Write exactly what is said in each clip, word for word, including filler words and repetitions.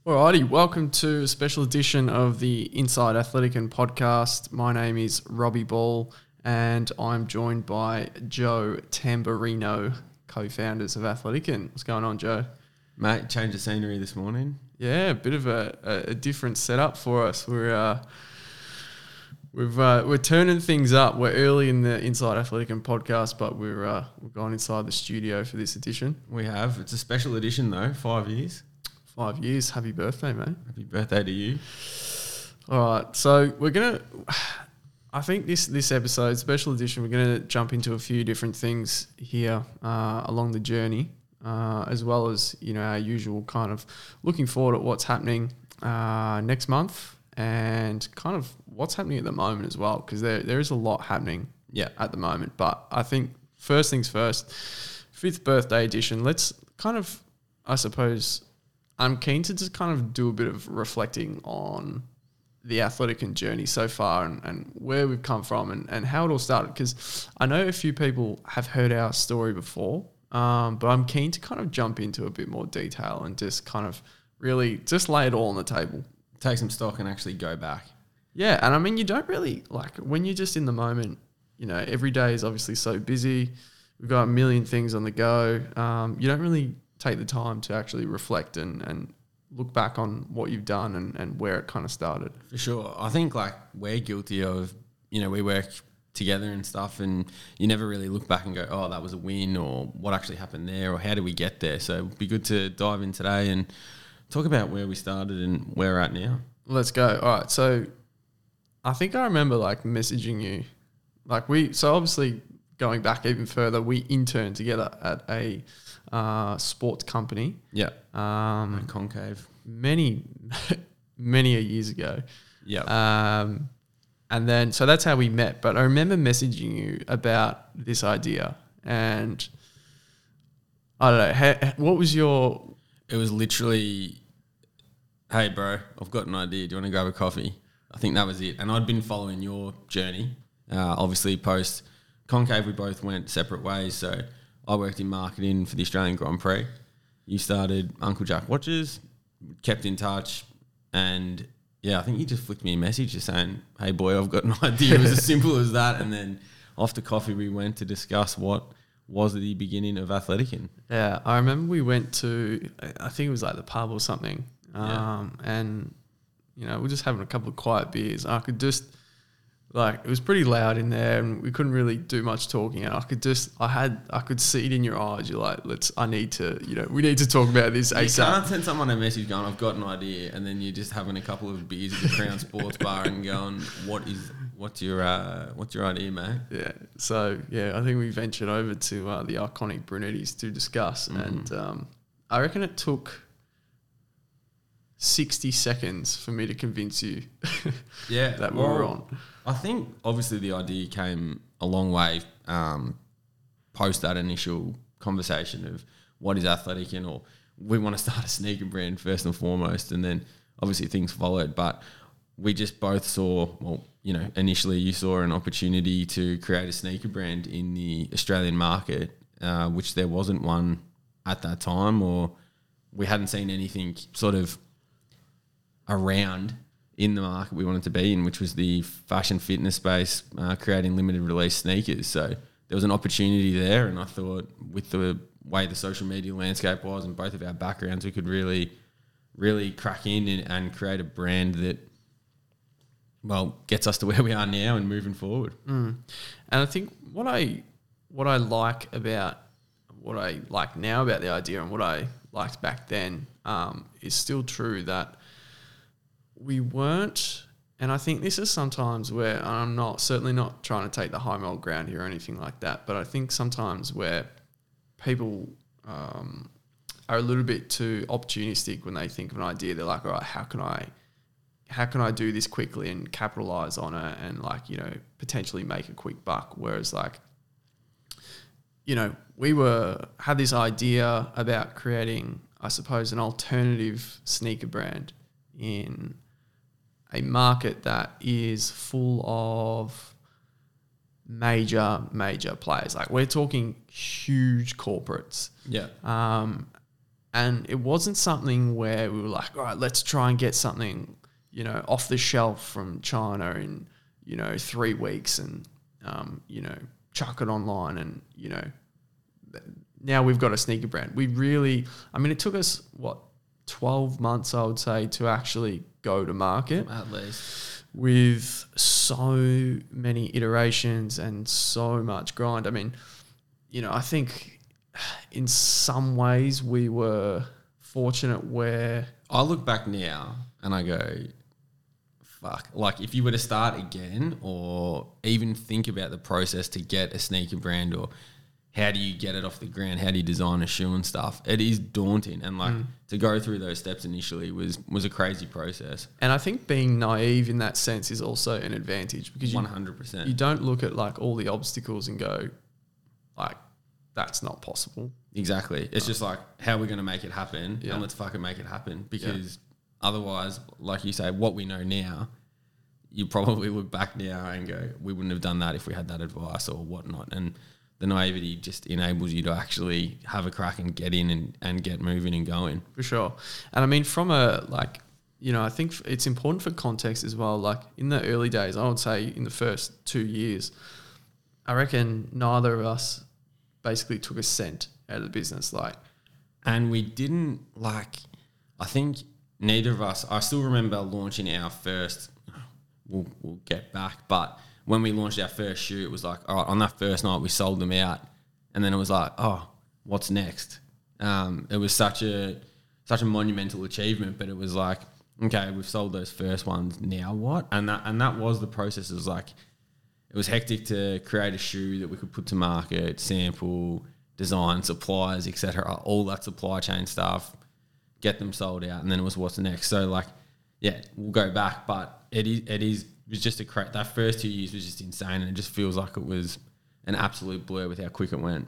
Alrighty, welcome to a special edition of the Inside Athletican podcast. My name is Robbie Ball and I'm joined by Joe Tamburino, co-founders of Athletican. What's going on, Joe? Mate, change of scenery this morning. Yeah, a bit of a, a, a different setup for us. We're uh, we've uh, we're turning things up. We're early in the Inside Athletican podcast, but we're uh, we've gone inside the studio for this edition. We have. It's a special edition though. Five years. Five years. Happy birthday, mate. Happy birthday to you. All right. So we're going to, I think this, this episode, special edition, we're going to jump into a few different things here uh, along the journey, uh, as well as, you know, our usual kind of looking forward at what's happening uh, next month and kind of what's happening at the moment as well, because there there is a lot happening yeah. at the moment. But I think first things first, fifth birthday edition, let's kind of, I suppose, I'm keen to just kind of do a bit of reflecting on the Athletican journey so far and, and where we've come from and, and how it all started. Because I know a few people have heard our story before, um, but I'm keen to kind of jump into a bit more detail and just kind of really just lay it all on the table. Take some stock and actually go back. Yeah, and I mean, you don't really, like, when you're just in the moment, you know, every day is obviously so busy. We've got a million things on the go. Um, you don't really take the time to actually reflect and, and look back on what you've done and, and where it kind of started. For sure. I think like we're guilty of, you know, we work together and stuff and you never really look back and go, oh, that was a win or what actually happened there or how did we get there? So it'd be good to dive in today and talk about where we started and where we're at now. Let's go. All right. So I think I remember like messaging you, like we, so obviously going back even further, we interned together at a uh, sports company. Yeah. Um, At Concave. Many, many a years ago. Yeah. Um, and then, so that's how we met. But I remember messaging you about this idea and I don't know, ha, what was your... It was literally, hey bro, I've got an idea. Do you want to grab a coffee? I think that was it. And I'd been following your journey. Uh, obviously post Concave, we both went separate ways. So I worked in marketing for the Australian Grand Prix. You started Uncle Jack Watches, kept in touch, and yeah, I think you just flicked me a message just saying, hey boy, I've got an idea. It was as simple as that. And then after coffee, we went to discuss what was the beginning of Athletican. Yeah, I remember we went to, I think it was like the pub or something, um, yeah. and, you know, we're just having a couple of quiet beers. I could just, like, it was pretty loud in there and we couldn't really do much talking. And I could just, I had, I could see it in your eyes. You're like, let's, I need to, you know, we need to talk about this you ASAP. You can't send someone a message going, I've got an idea, and then you're just having a couple of beers at the Crown Sports Bar and going, what is, what's your, uh, what's your idea, mate? Yeah. So, yeah, I think we ventured over to uh, the iconic Brunetti's to discuss. Mm. And um, I reckon it took sixty seconds for me to convince you yeah, that we well, were on. I think obviously the idea came a long way um, post that initial conversation of what is Athletican, or we want to start a sneaker brand first and foremost, and then obviously things followed. But we just both saw, well, you know, initially you saw an opportunity to create a sneaker brand in the Australian market, uh, which there wasn't one at that time, or we hadn't seen anything sort of around in the market we wanted to be in, which was the fashion fitness space, uh, creating limited release sneakers. So there was an opportunity there, and I thought with the way the social media landscape was and both of our backgrounds, we could really, really crack in and, and create a brand that, well, gets us to where we are now and moving forward. Mm. And I think what I what I like about what I like now about the idea and what I liked back then um, is still true, that we weren't, and I think this is sometimes where I'm not, certainly not trying to take the high moral ground here or anything like that, but I think sometimes where people um, are a little bit too opportunistic when they think of an idea, they're like, all right, how can I, how can I do this quickly and capitalize on it and, like, you know, potentially make a quick buck? Whereas, like, you know, we were, had this idea about creating, I suppose, an alternative sneaker brand in a market that is full of major, major players. Like, we're talking huge corporates. Yeah. Um, And it wasn't something where we were like, all right, let's try and get something, you know, off the shelf from China in, you know, three weeks and, um, you know, chuck it online and, you know, now we've got a sneaker brand. We really, I mean, it took us, what, twelve months, I would say, to actually go to market. At least. With so many iterations and so much grind. I mean, you know, I think in some ways we were fortunate where... I look back now and I go, fuck. Like, if you were to start again or even think about the process to get a sneaker brand or... how do you get it off the ground? How do you design a shoe and stuff? It is daunting. And like mm. to go through those steps initially was was a crazy process. And I think being naive in that sense is also an advantage because you, one hundred percent. You don't look at like all the obstacles and go like, that's not possible. Exactly. It's just like, how are we going to make it happen? Yeah. And let's fucking make it happen. Because yeah. otherwise, like you say, what we know now, you probably look back now and go, we wouldn't have done that if we had that advice or whatnot. And the naivety just enables you to actually have a crack and get in and, and get moving and going. For sure. And I mean, from a, like, you know, I think it's important for context as well. Like in the early days, I would say in the first two years, I reckon neither of us basically took a cent out of the business. Like, and we didn't like, I think neither of us, I still remember launching our first, we'll, we'll get back, but when we launched our first shoe, it was like, all right, on that first night we sold them out. And then it was like, oh, what's next? Um, it was such a such a monumental achievement, but it was like, okay, we've sold those first ones, now what? And that and that was the process. It was like, it was hectic to create a shoe that we could put to market, sample, design, suppliers, et cetera, all that supply chain stuff, get them sold out, and then it was what's next. So like, yeah, we'll go back, but it is it is it was just a cra- that first two years was just insane, and it just feels like it was an absolute blur with how quick it went.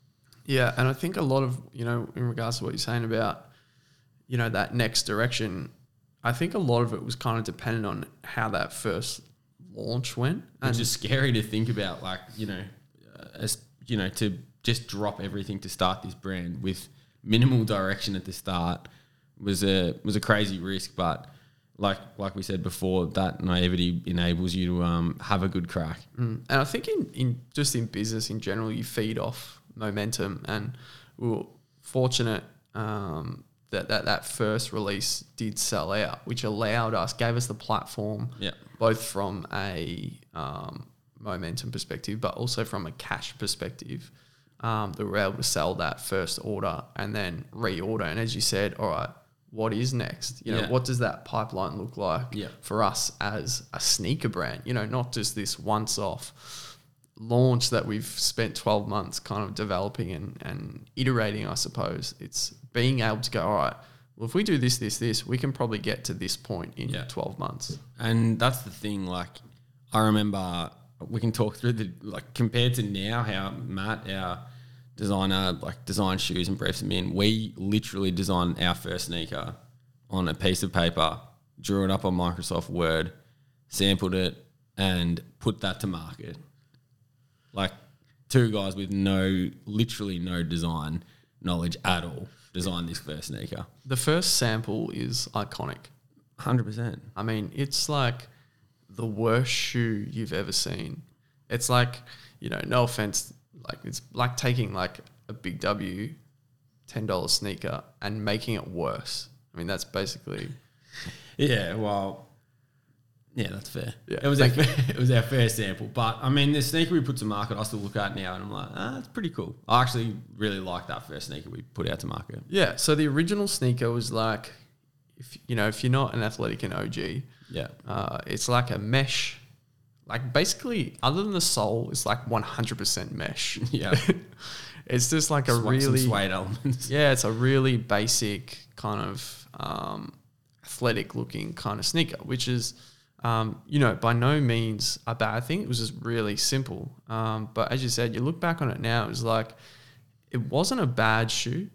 Yeah, and I think a lot of, you know, in regards to what you're saying about, you know, that next direction, I think a lot of it was kind of dependent on how that first launch went. And it's just scary to think about, like, you know, uh, as, you know, to just drop everything to start this brand with minimal direction at the start was a was a crazy risk, but like like we said before, that naivety enables you to um, have a good crack. Mm. And I think in, in just in business in general, you feed off momentum, and we were fortunate um, that, that that first release did sell out, which allowed us, gave us the platform, yeah. both from a um, momentum perspective, but also from a cash perspective, um, that we were able to sell that first order and then reorder. And as you said, all right, what is next? You know, yeah. what does that pipeline look like yeah. for us as a sneaker brand? You know, not just this once-off launch that we've spent twelve months kind of developing and, and iterating, I suppose. It's being able to go, all right, well, if we do this, this, this, we can probably get to this point in yeah. twelve months. And that's the thing, like, I remember we can talk through the, like, compared to now, how Matt, our designer, like, designed shoes and briefs them in. We literally designed our first sneaker on a piece of paper, drew it up on Microsoft Word, sampled it, and put that to market. Like, two guys with no, literally no design knowledge at all designed this first sneaker. The first sample is iconic. one hundred percent. I mean, it's like the worst shoe you've ever seen. It's like, you know, no offense, like it's like taking like a Big W ten dollars sneaker and making it worse. I mean, that's basically... Yeah, well, yeah, that's fair. Yeah, it was our, it was our first sample. But, I mean, the sneaker we put to market, I still look at now and I'm like, ah, it's pretty cool. I actually really like that first sneaker we put out to market. Yeah, so the original sneaker was like, if you know, if you're not an athletic and O G, yeah, uh, it's like a mesh... Like basically, other than the sole, it's like one hundred percent mesh. Yeah. It's just like a Sw- really... Some suede elements. Yeah, it's a really basic kind of um, athletic looking kind of sneaker, which is, um, you know, by no means a bad thing. It was just really simple. Um, but as you said, you look back on it now, it was like, it wasn't a bad shoe.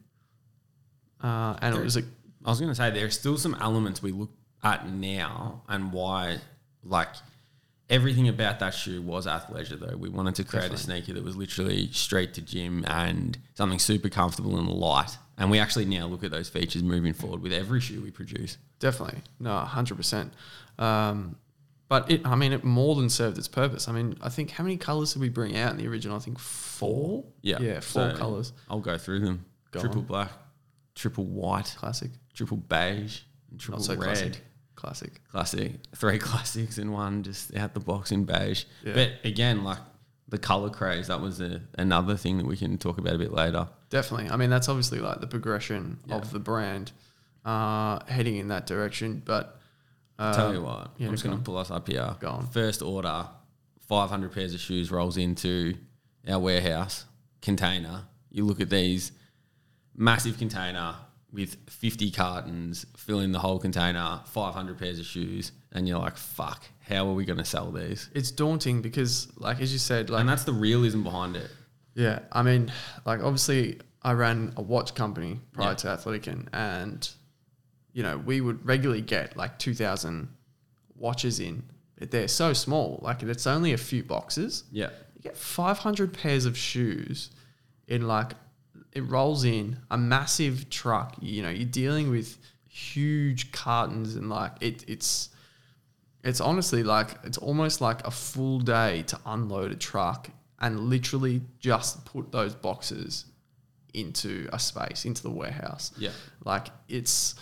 Uh, and there, it was a... I was going to say, there are still some elements we look at now and why, like... Everything about that shoe was athleisure, though. We wanted to create Definitely. a sneaker that was literally straight to gym and something super comfortable and light and we actually now look at those features moving forward with every shoe we produce. Definitely. No, one hundred percent. Um, but it, I mean, it more than served its purpose. I mean, I think how many colours did we bring out in the original? I think four. Yeah. Yeah, four So colours. I'll go through them. Go triple on. black, triple white, Classic. triple beige, and triple Not so red. classic. Classic. Classic. Three classics in one, just out the box in beige. Yeah. But again, like the colour craze, that was a, another thing that we can talk about a bit later. Definitely. I mean, that's obviously like the progression Yeah. of the brand uh, heading in that direction. But uh, Tell you what, yeah, I'm just go going on. to pull us up here. Go on. First order, five hundred pairs of shoes rolls into our warehouse container. You look at these, massive container with fifty cartons, filling the whole container, five hundred pairs of shoes, and you're like, fuck, how are we going to sell these? It's daunting because, like, as you said, like, And that's the realism behind it. yeah, I mean, like, obviously, I ran a watch company prior Yeah. to Athletican, and, you know, we would regularly get like two thousand watches in. But they're so small, like, it's only a few boxes. Yeah. You get five hundred pairs of shoes in, like, it rolls in a massive truck. You know, you're dealing with huge cartons, and, like, it, it's, it's honestly like, it's almost like a full day to unload a truck and literally just put those boxes into a space, into the warehouse. Yeah. Like, it's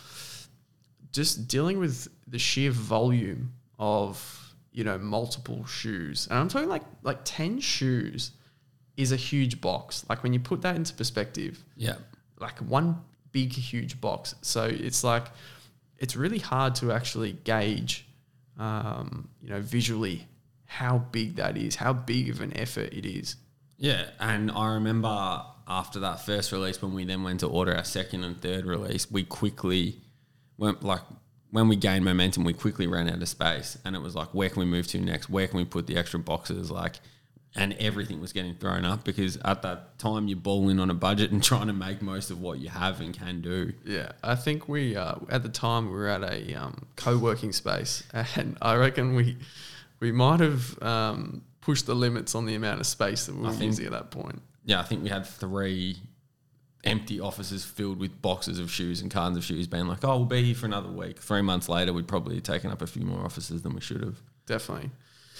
just dealing with the sheer volume of, you know, multiple shoes. And I'm talking like, like ten shoes is a huge box. Like, when you put that into perspective, Yeah. like one big, huge box. So it's like, it's really hard to actually gauge, um, you know, visually how big that is, how big of an effort it is. Yeah, and I remember after that first release, when we then went to order our second and third release, we quickly went, like, when we gained momentum, we quickly ran out of space, and it was like, where can we move to next? Where can we put the extra boxes? Like, and everything was getting thrown up because at that time you're balling on a budget and trying to make most of what you have and can do. Yeah, I think we, uh, at the time, we were at a um, co-working space, and I reckon we we might have um, pushed the limits on the amount of space that we were think- using at that point. Yeah, I think we had three empty offices filled with boxes of shoes and cartons of shoes, being like, oh, we'll be here for another week. Three months later, we'd probably have taken up a few more offices than we should have. Definitely.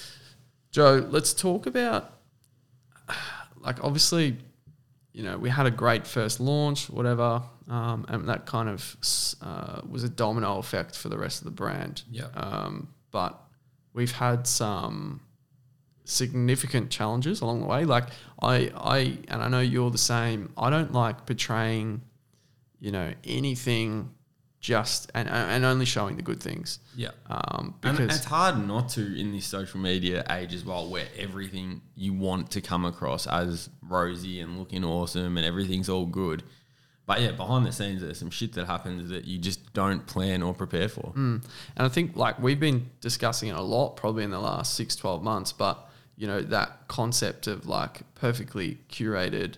Joe, let's talk about, like, obviously, you know, we had a great first launch, whatever, um, and that kind of uh, was a domino effect for the rest of the brand. Yeah. Um, but we've had some significant challenges along the way. Like, I, I, and I know you're the same. I don't like portraying, you know, anything just and and only showing the good things. Yeah. Um, And because it's hard not to in this social media age as well, where everything you want to come across as rosy and looking awesome and everything's all good. But yeah, behind the scenes, there's some shit that happens that you just don't plan or prepare for. Mm. And I think, like, we've been discussing it a lot probably in the last six, twelve months, but, you know, that concept of, like, perfectly curated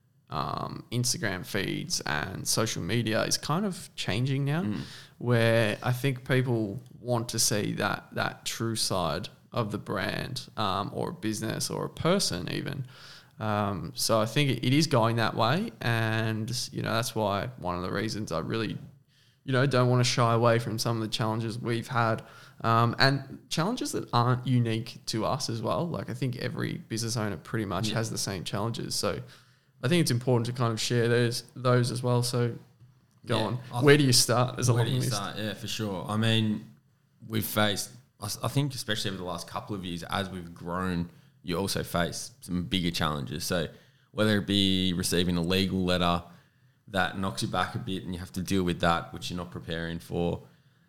um, Instagram feeds and social media is kind of changing now, Mm. where I think people want to see that that true side of the brand, um, or a business or a person even. Um, so I think it, it is going that way, and, you know, that's why one of the reasons I really, you know, don't want to shy away from some of the challenges we've had, um, and challenges that aren't unique to us as well. Like, I think every business owner pretty much Yeah. has the same challenges. So I think it's important to kind of share those those as well. So go Yeah, on. I Where do you start? There's a Where long do you list. start? Yeah, for sure. I mean, we've faced, I s- I think especially over the last couple of years, as we've grown, you also face some bigger challenges. So whether it be receiving a legal letter that knocks you back a bit and you have to deal with that, which you're not preparing for,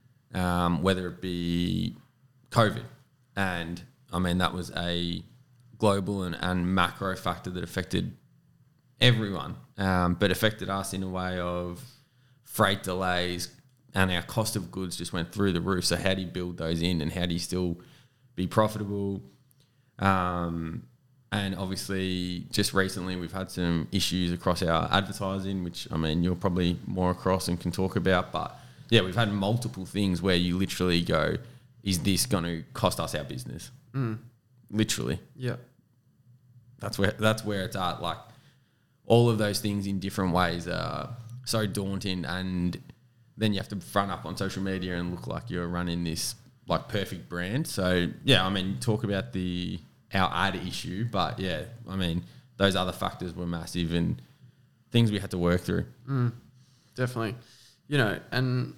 um, whether it be COVID. And I mean, that was a global and, and macro factor that affected everyone, um, but affected us in a way of freight delays, and our cost of goods just went through the roof. So how do you build those in, and how do you still be profitable? Um, and obviously, just recently we've had some issues across our advertising, which, I mean, you're probably more across and can talk about. But yeah, we've had multiple things where you literally go, is this going to cost us our business? Mm. Literally. Yeah. That's where that's where it's at. Like, all of those things in different ways are so daunting, and then you have to front up on social media and look like you're running this like perfect brand. So yeah, I mean, talk about the our ad issue, but yeah, I mean, those other factors were massive and things we had to work through. Mm, definitely, you know, and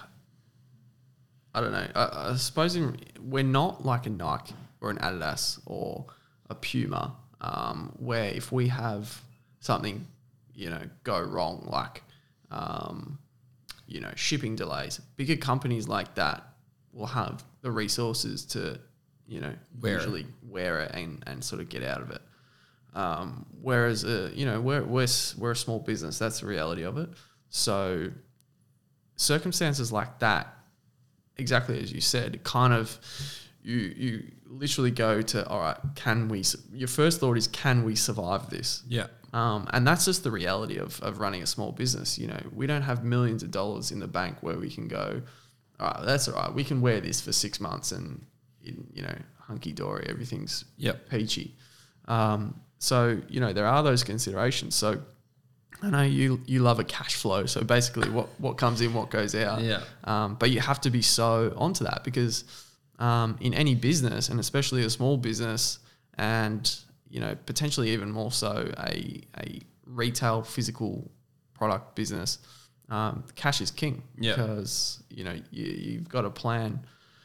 I don't know. I, I suppose in, we're not like a Nike or an Adidas or a Puma, um, where if we have something, you know, go wrong, like, um, you know, shipping delays, bigger companies like that will have the resources to, you know, Wear usually it. wear it and, and sort of get out of it. Um, whereas, uh, you know, we're, we're, we're a small business. That's the reality of it. So circumstances like that, exactly as you said, kind of you you literally go to, all right, can we, su- your first thought is, can we survive this? Yeah. Um, and that's just the reality of, of running a small business. You know, we don't have millions of dollars in the bank where we can go, all right, that's all right. We can wear this for six months and, in, you know, hunky-dory, everything's Yep. peachy. Um, so, you know, there are those considerations. So I know you you love a cash flow. So basically what, what comes in, what goes out. Yeah. Um, but you have to be so onto that because um, in any business, and especially a small business, and you know potentially even more so a a retail physical product business, um, cash is king. Yeah. Because you know you, you've got to plan.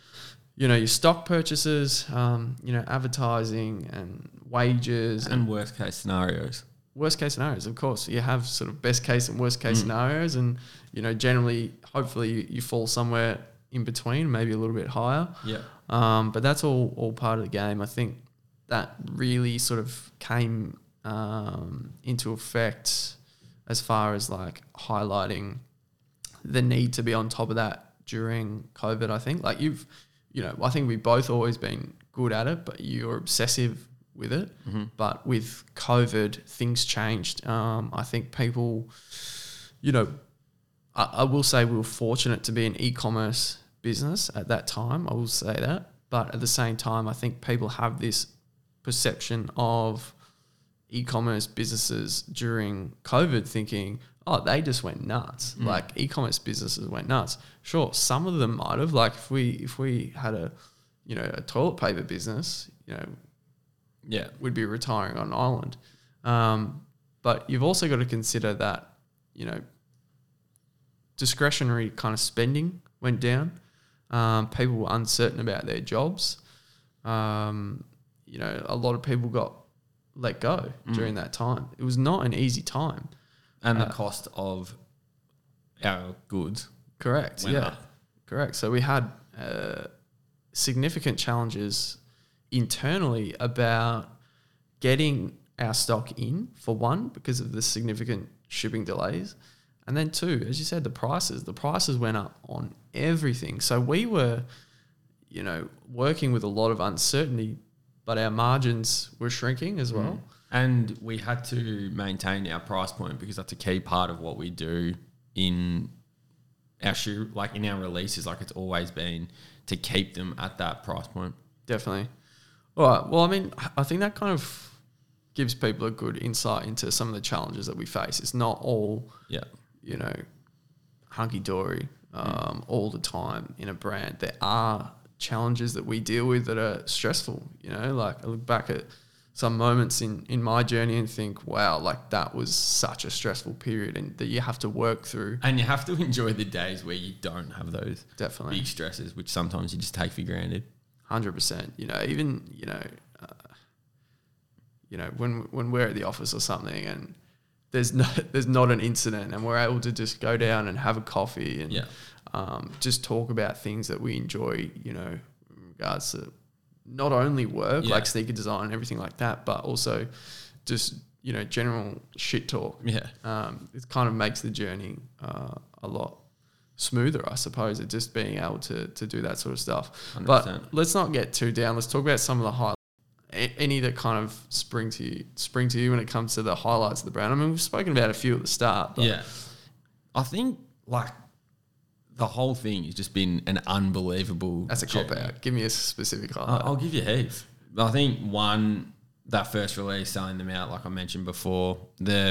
You know your stock purchases, um, you know advertising and wages And worst case scenarios. worst case scenarios, of course. You have sort of best case and worst case Mm. scenarios, and you know, generally, hopefully, you, you fall somewhere in between, maybe a little bit higher. Yeah. Um, but that's all all part of the game. I think that really sort of came um, into effect as far as like highlighting the need to be on top of that during COVID. I think like you've, you know, I think we've both always been good at it, but you're obsessive with it. Mm-hmm. But with COVID, things changed. Um, I think people, you know, I, I will say we were fortunate to be an e-commerce business at that time. I will say that. But at the same time, I think people have this perception of e-commerce businesses during COVID thinking, oh, they just went nuts. Mm. Like e-commerce businesses went nuts. Sure, some of them might have. Like if we if we had a, you know, a toilet paper business, you know, Yeah. would be retiring on an island. Um, but you've also got to consider that, you know, discretionary kind of spending went down. Um, people were uncertain about their jobs. Um, you know, a lot of people got let go Mm. during that time. It was not an easy time. And the Uh, cost of our goods. Correct. went Yeah. up. Correct. So we had uh, significant challenges internally about getting our stock in, for one, because of the significant shipping delays. And then two, as you said, the prices. The prices went up on everything. So we were, you know, working with a lot of uncertainty, but our margins were shrinking as well. Mm. And we had to maintain our price point because that's a key part of what we do in our shoe, like in our releases. Like it's always been to keep them at that price point. Definitely. All right. Well, I mean, I think that kind of gives people a good insight into some of the challenges that we face. It's not all, Yeah. you know, hunky-dory um, all the time in a brand. There are challenges that we deal with that are stressful, you know, like I look back at some moments in, in my journey and think, wow, like that was such a stressful period and that you have to work through. And you have to enjoy the days where you don't have those Definitely. big stresses, which sometimes you just take for granted. one hundred percent. You know, even, you know, uh, you know, when when we're at the office or something and there's no, there's not an incident and we're able to just go down and have a coffee and Yeah. um, just talk about things that we enjoy, you know, in regards to not only work, Yeah. like sneaker design and everything like that, but also just, you know, general shit talk. Yeah. Um, it kind of makes the journey uh, a lot smoother, I suppose, at just being able to to do that sort of stuff. one hundred percent. But let's not get too down. Let's talk about some of the highlights. Any that kind of spring to you, spring to you when it comes to the highlights of the brand. I mean, we've spoken about a few at the start. But Yeah. I think like the whole thing has just been an unbelievable that's a journey. cop out. Give me a specific highlight. I'll, I'll give you heaps. I think one, that first release, selling them out, like I mentioned before, the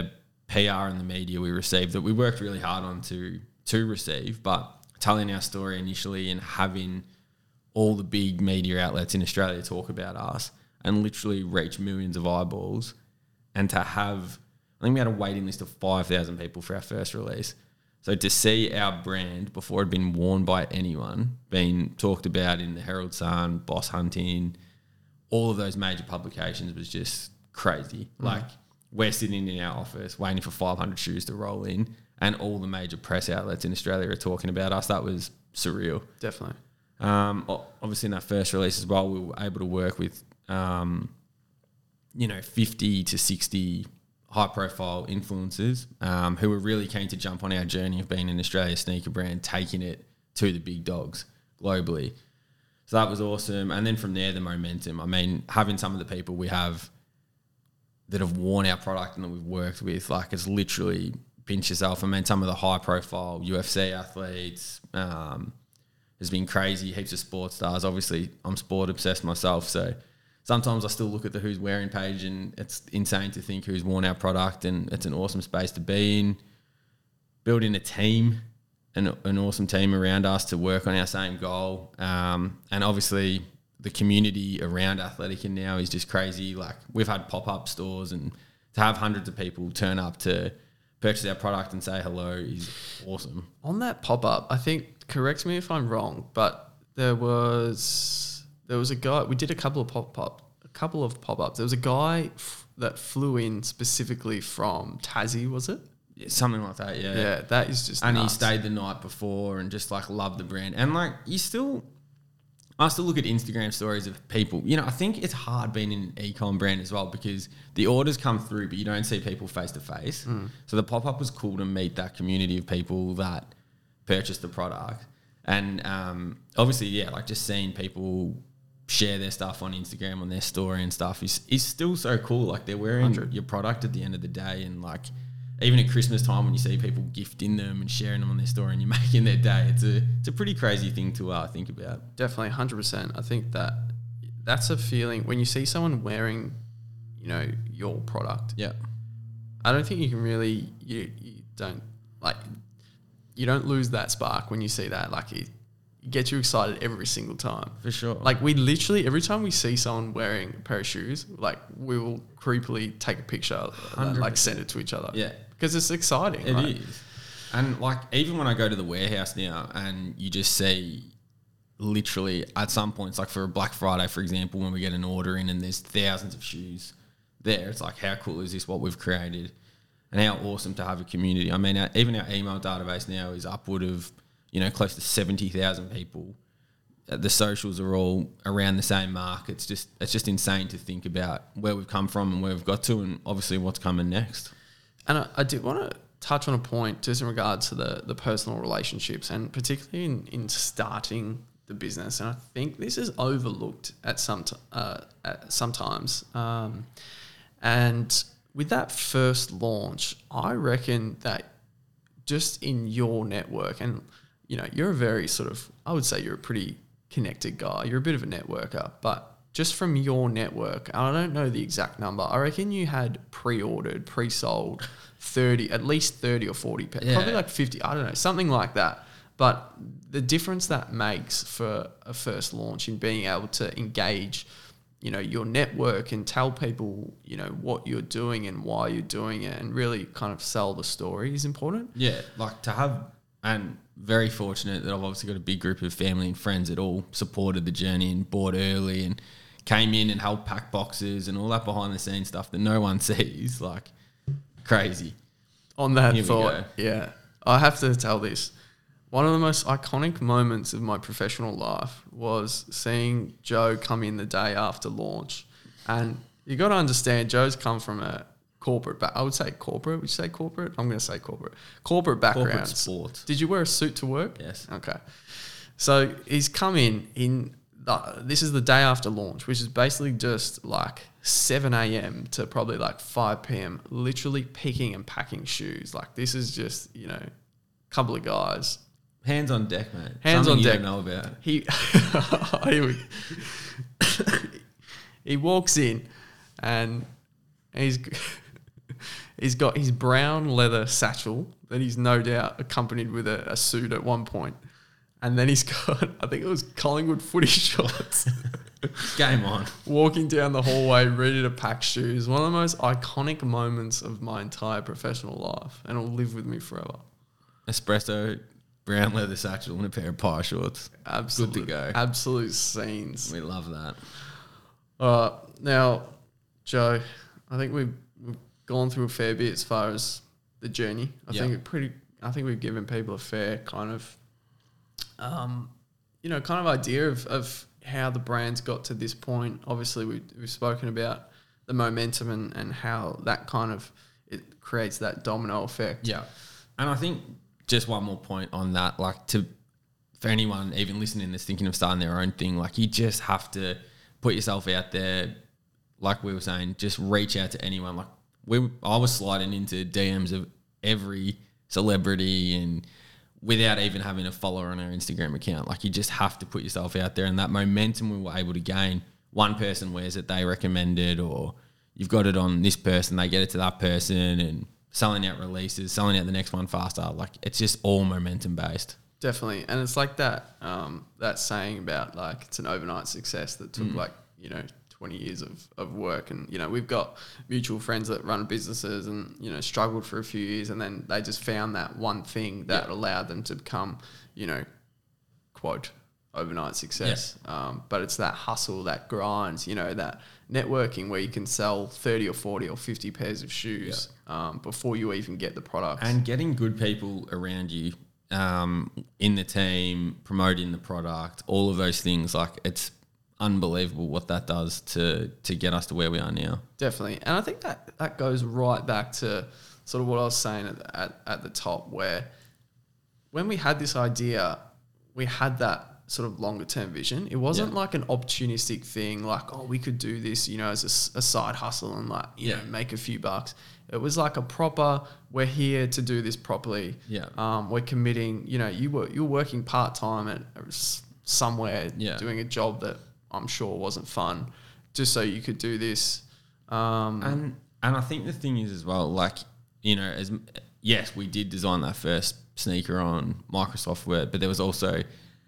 P R and the media we received that we worked really hard on to to receive, but telling our story initially and having all the big media outlets in Australia talk about us and literally reach millions of eyeballs, and to have, I think we had a waiting list of five thousand people for our first release. So to see our brand before it had been worn by anyone, being talked about in the Herald Sun, Boss Hunting, all of those major publications was just crazy. Mm. Like, we're sitting in our office waiting for five hundred shoes to roll in, and all the major press outlets in Australia are talking about us. That was surreal. Definitely. Um, obviously, in that first release as well, we were able to work with, um, you know, fifty to sixty high-profile influencers um, who were really keen to jump on our journey of being an Australia sneaker brand, taking it to the big dogs globally. So that was awesome. And then from there, the momentum. I mean, having some of the people we have that have worn our product and that we've worked with, like, it's literally pinch yourself. I mean, some of the high-profile U F C athletes, um, has been crazy. Heaps of sports stars. Obviously, I'm sport obsessed myself, so sometimes I still look at the Who's Wearing page and it's insane to think who's worn our product, and it's an awesome space to be in. Building a team, an, an awesome team around us to work on our same goal. Um, and obviously the community around Athletica now is just crazy. Like, we've had pop-up stores, and to have hundreds of people turn up to purchase our product and say hello is awesome. On that pop-up, I think, correct me if I'm wrong, but there was there was a guy, we did a couple of pop-up, a couple of pop-ups. There was a guy f- that flew in specifically from Tassie, was it? Yeah, something like that, yeah. Yeah, that is just And nuts. he stayed the night before and just, like, loved the brand. And, like, you still... I still look at Instagram stories of people. You know, I think it's hard being in an e-com brand as well, because the orders come through, but you don't see people face to face. So the pop-up was cool to meet that community of people that purchased the product. And um, obviously, yeah, like, just seeing people share their stuff on Instagram, on their story and stuff is, is still so cool. Like, they're wearing one hundred your product at the end of the day. And, like, even at Christmas time when you see people gifting them and sharing them on their story and you're making their day, it's a it's a pretty crazy thing to uh, think about. Definitely, one hundred percent. I think that that's a feeling when you see someone wearing, you know, your product. Yeah. I don't think you can really, you, you don't, like, you don't lose that spark when you see that. Like, it, it gets you excited every single time. For sure. Like, we literally, every time we see someone wearing a pair of shoes, like, we will creepily take a picture and, like, send it to each other. Yeah. Because it's exciting. It right? is. And, like, even when I go to the warehouse now and you just see literally at some points, like for a Black Friday, for example, when we get an order in and there's thousands of shoes there, it's like, how cool is this, what we've created? And how awesome to have a community. I mean, our, even our email database now is upward of, you know, close to seventy thousand people. The socials are all around the same mark. It's just it's just insane to think about where we've come from and where we've got to, and obviously what's coming next. And I, I did want to touch on a point just in regards to the, the personal relationships, and particularly in, in starting the business. And I think this is overlooked at some t- uh, at sometimes. Um, and with that first launch, I reckon that just in your network, and you know, you're a very sort of, I would say you're a pretty connected guy. You're a bit of a networker, but just from your network, I don't know the exact number, I reckon you had pre-ordered, pre-sold thirty, at least thirty or forty, pa- Yeah. probably like fifty, I don't know, something like that. But the difference that makes for a first launch in being able to engage, you know, your network and tell people, you know, what you're doing and why you're doing it, and really kind of sell the story is important. Yeah, like to have, and very fortunate that I've obviously got a big group of family and friends that all supported the journey and bought early and came in and helped pack boxes and all that behind the scenes stuff that no one sees. Like, crazy. On that Here we thought, go. yeah, I have to tell this. One of the most iconic moments of my professional life was seeing Joe come in the day after launch. And you got to understand, Joe's come from a corporate back. I would say corporate. Would you say corporate? I'm going to say corporate. Corporate background. Corporate sport. Did you wear a suit to work? Yes. Okay. So he's come in in the, this is the day after launch, which is basically just like seven a.m. to probably like five p.m. literally picking and packing shoes. Like, this is just, you know, a couple of guys. Hands on deck, mate. Hands Something on you deck. don't know about. He he, would- he walks in and he's he's got his brown leather satchel that he's no doubt accompanied with a, a suit at one point. And then he's got, I think it was Collingwood footy shorts. Game on. Walking down the hallway, ready to pack shoes. One of the most iconic moments of my entire professional life. And it'll live with me forever. Espresso, brown leather satchel and a pair of pie shorts. Absolute, Good to go. Absolute scenes. We love that. All right. Now, Joe, I think we've, we've gone through a fair bit as far as the journey. I Yep. think it pretty. I think we've given people a fair kind of, um, you know, kind of idea of, of how the brand's got to this point. Obviously, we, we've spoken about the momentum and, and how that kind of it creates that domino effect. Yeah. And I think just one more point on that, like to for anyone even listening that's thinking of starting their own thing, like you just have to put yourself out there. Like we were saying, just reach out to anyone. Like we, I was sliding into D Ms of every celebrity and without even having a follower on our Instagram account. Like you just have to put yourself out there, and that momentum we were able to gain. One person wears it, they recommend it, or you've got it on this person, they get it to that person, and selling out releases, selling out the next one faster. Like it's just all momentum based. Definitely. And it's like that, um, that saying about like, it's an overnight success that took mm. like, you know, twenty years of, of work. And, you know, we've got mutual friends that run businesses and, you know, struggled for a few years, and then they just found that one thing that yeah. allowed them to become, you know, quote, overnight success. Yeah. Um, but it's that hustle, that grind, you know, that networking where you can sell thirty or forty or fifty pairs of shoes yeah. um, before you even get the product. And getting good people around you um, in the team, promoting the product, all of those things, like it's unbelievable what that does to to get us to where we are now. Definitely. And I think that, that goes right back to sort of what I was saying at, at, at the top, where when we had this idea, we had that sort of longer term vision. It wasn't yeah. like an opportunistic thing like, oh, we could do this, you know, as a, a side hustle and like, you yeah. know, make a few bucks. It was like a proper, we're here to do this properly. Yeah. Um, we're committing, you know, you were, you were working part time at somewhere yeah. doing a job that I'm sure wasn't fun, just so you could do this. Um, and and I think the thing is as well, like, you know, as yes, we did design that first sneaker on Microsoft Word, but there was also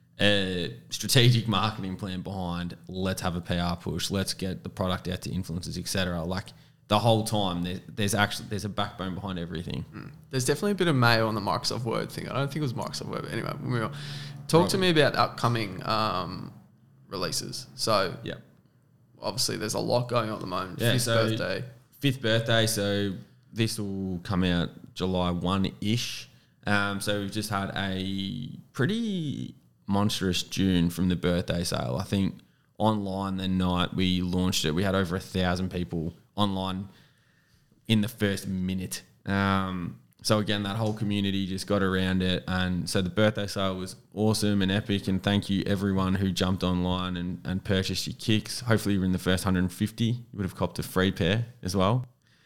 a strategic marketing plan behind. Let's have a P R push. Let's get the product out to influencers, et cetera. Like the whole time, there's, there's actually there's a backbone behind everything. Mm. There's definitely a bit of mayo on the Microsoft Word thing. I don't think it was Microsoft Word, but anyway, we were, talk Probably. to me about upcoming um, releases. So yeah, obviously there's a lot going on at the moment. Yeah, fifth so birthday. Fifth birthday. So this will come out July first ish. Um, so we've just had a pretty monstrous June from the birthday sale. I think online the night we launched it, we had over a thousand people online in the first minute. Um, so again, that whole community just got around it, and so the birthday sale was awesome and epic. And thank you everyone who jumped online and, and purchased your kicks. Hopefully, you're in the first one hundred fifty. You would have copped a free pair as well.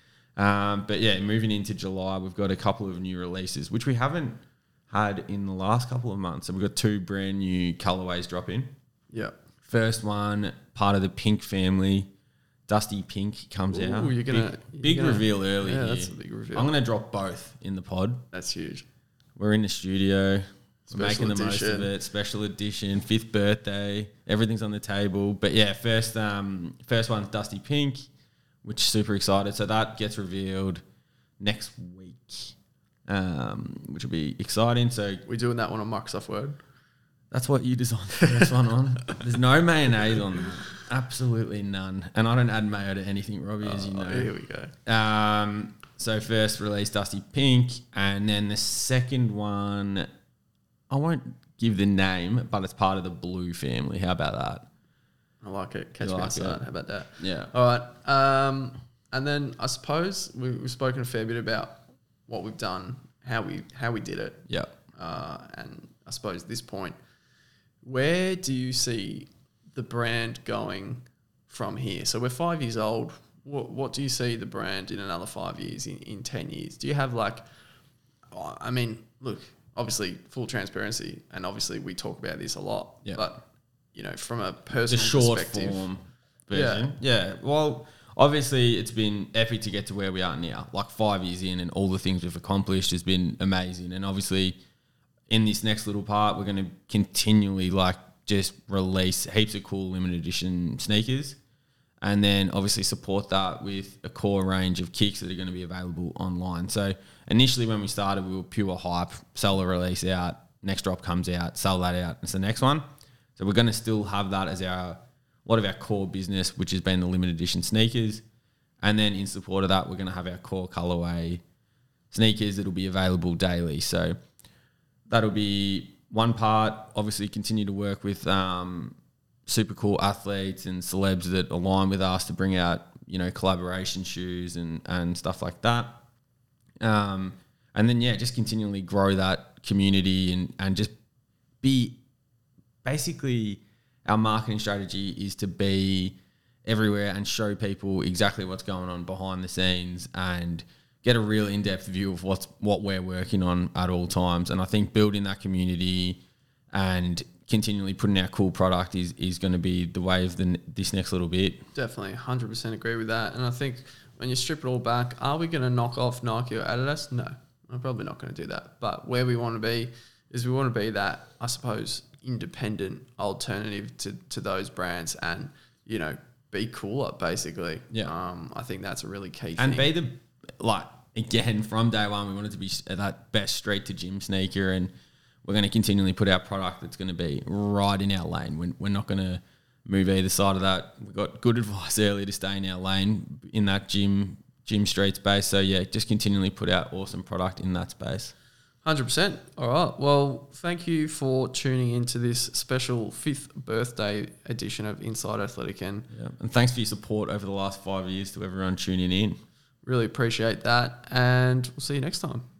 Um, but yeah, moving into July, we've got a couple of new releases which we haven't had in the last couple of months. So we've got two brand new colorways drop in. Yeah. First one, part of the Pink family. Dusty Pink comes Ooh, out. You're gonna big, big you're gonna, reveal early yeah, here. that's a big reveal. I'm going to drop both in the pod. That's huge. We're in the studio. Special We're making the edition. most of it. Special edition, fifth birthday. Everything's on the table. But yeah, first um, first one's Dusty Pink, which is super excited. So that gets revealed next week, um, which will be exciting. So we're doing that one on Microsoft Word. That's what you designed the first one on. There's no mayonnaise on that. Absolutely none. And I don't add mayo to anything, Robbie, as you know. Here we go. Um, so first release Dusty Pink, and then the second one, I won't give the name, but it's part of the Blue family. How about that? I like it. Catch You me like outside. it? How about that? Yeah. All right. Um, and then I suppose we, we've spoken a fair bit about what we've done, how we how we did it. Yeah. Uh, and I suppose at this point, where do you see the brand going from here? So we're five years old. What what do you see the brand in another five years, in, in ten years? Do you have like, oh, I mean, look, obviously full transparency, and obviously we talk about this a lot, Yeah. but you know, from a The personal short perspective, form version. Yeah. yeah. Well, obviously it's been epic to get to where we are now, like five years in, and all the things we've accomplished has been amazing. And obviously in this next little part, we're going to continually like just release heaps of cool limited edition sneakers, and then obviously support that with a core range of kicks that are going to be available online. So initially when we started, we were pure hype, sell the release out, next drop comes out, sell that out, it's the next one. So we're going to still have that as our, a lot of our core business, which has been the limited edition sneakers. And then in support of that, we're going to have our core colorway sneakers that'll be available daily. So that'll be one part. Obviously continue to work with um, super cool athletes and celebs that align with us to bring out, you know, collaboration shoes and, and stuff like that. Um, and then, yeah, just continually grow that community and, and just be basically our marketing strategy is to be everywhere and show people exactly what's going on behind the scenes and get a real in-depth view of what's what we're working on at all times. And I think building that community and continually putting out cool product is is going to be the way of the this next little bit. Definitely, one hundred percent agree with that. And I think when you strip it all back, are we going to knock off Nike or Adidas? No, I'm probably not going to do that. But where we want to be is we want to be that, I suppose, independent alternative to, to those brands and, you know, be cooler, basically. Yeah. Um, I think that's a really key and thing. be the, like, again, from day one, we wanted to be that best straight to gym sneaker, and we're going to continually put out product that's going to be right in our lane. We're, we're not going to move either side of that. We got good advice earlier to stay in our lane in that gym gym street space. So yeah, just continually put out awesome product in that space. one hundred percent. All right. Well, thank you for tuning into this special fifth birthday edition of Inside Athletic. And, yeah. and thanks for your support over the last five years to everyone tuning in. Really appreciate that. And we'll see you next time.